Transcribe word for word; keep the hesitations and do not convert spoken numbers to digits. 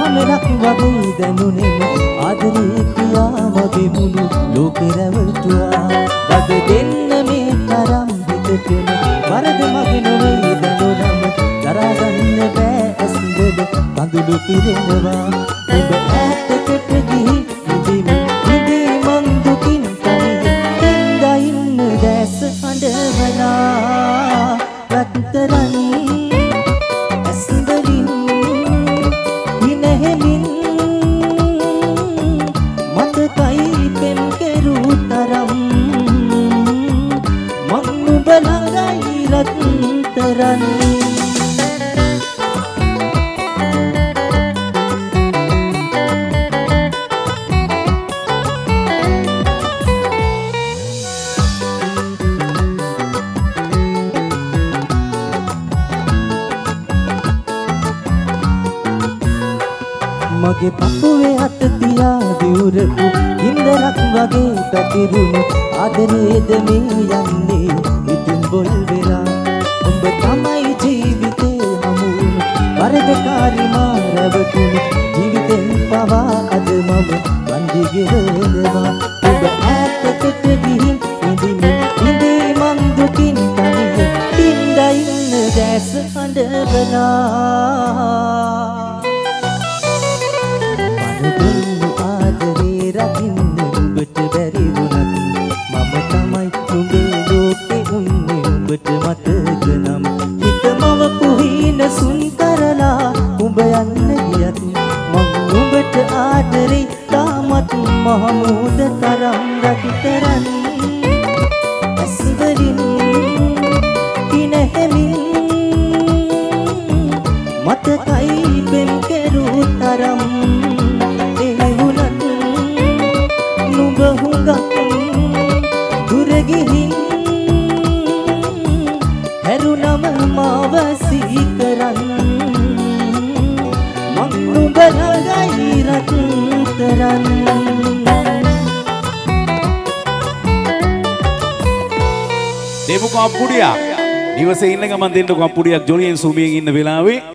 මෙලක් වගේ දැනුනෙම ආදරේ කියා මගේ මුළු ලෝකෙ රැවටුවා වද දෙන්න මේ තරම් හිතටම වරද මගේ නොවේ දැනුනම දරා ගන්න බෑ ඇස්වල කඳුළු පිරෙනවා ඔබ ඈතකට ගිහින් ඉඳිමි ඉඳී මං දුකින් තනියෙන් ඉඳා ඉන්න දැස හඬවලා රත්තරන් ඇස්වලින් හිනහෙමින් මතකයි පෙම් කෙරූ තරම් මං නුඹ ළඟයි රත්තරන් මගේ පපුවේ අත තියා දිවුරපු ඉන්දරක් වගේ පැතිරුණු ආදරේද මේ යන්නේ ඉතින් බොල් වෙලා උඹ තමයි ජීවිතේ හමුුණු වරදකාරී මා රැවටුණු ජීවිතෙන් පවා අද මම වන්දි ගෙවනවා උඹ ඈතකට ගිහින් ඉඳිමි ඉඳී මං දුකින් තනියෙන් ඉඳා ඉන්න දැස හඬවලා ආදරේ රකින්න උඹට බැරි වුණත් මම තමයි නුඹේ ලෝකෙ උන්නේ උඹට මතක නම් හිතමව පුහින සුන් කරලා උඹ යන්න ගියත් මම උඹට ආදරේ තාමත් මහමූද තරම් රකිතරන් ඇස්වලින් කිනහෙමින් මතකයි පෙම් කෙරූ තරම් දුරගිහින් හැරුණම මාව සීකරන් මං නුඹ ළඟයි රත්තරන් දෙමුකෝ අප්පුඩියක් නිවසේ ඉන්න ගමන් දෙන්නකෝ අප්පුඩියක් ජොලියෙන් සුමියෙන් ඉන්න වෙලාවේ